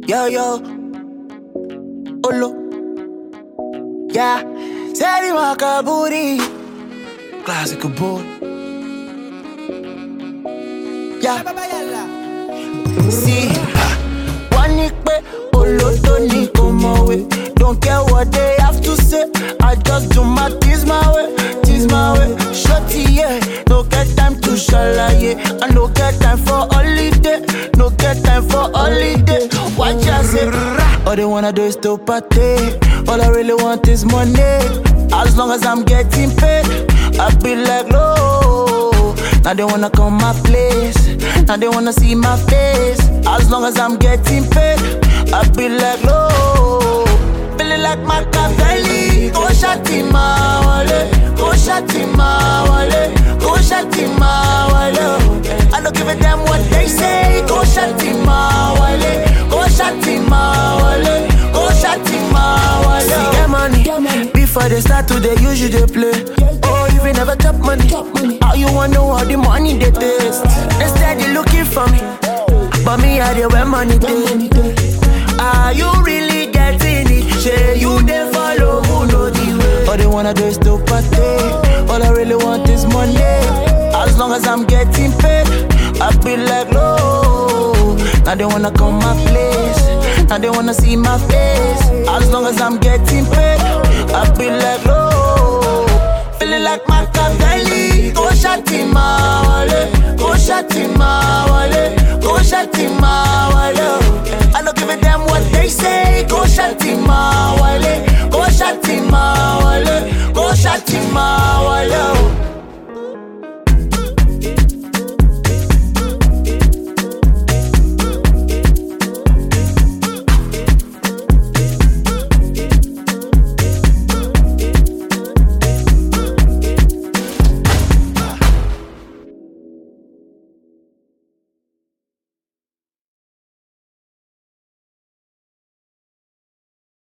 Yo, yo, Olo, yeah. Seri Makaburi, classic boy. Yeah. See, one nickpe, Olo, Tony, come away. Don't care what they have to say. I just do my tease my way, tease my way. Shorty, yeah. No get time to shalaye. I no get time for holiday. No get time for holiday. Watch out, say, all they wanna do is to party. All I really want is money. As long as I'm getting paid, I be like, no. Now they wanna come my place. Now they wanna see my face. As long as I'm getting paid, I be like, no. Feeling like Machiavelli. Go shati ma wale. Go shati ma wale. Go shati ma wale. I don't give a damn what they say. Go shati ma wale. Go shati ma wale. Go shati ma wale. See get money. Before they start to they usually play. Oh, if you never chop money. How you wanna know how the money they taste? Instead they looking for me, but me I dey where money dey. Are you really getting it? Say you dey follow who know the way. All they wanna do is to party. All I really want is money. As long as I'm getting paid, I be like no. Now they wanna come my place. Now they wanna see my face. As long as I'm getting paid, I be like no. Feeling like Machiavelli. Go shati ma wale. Go shati ma wale.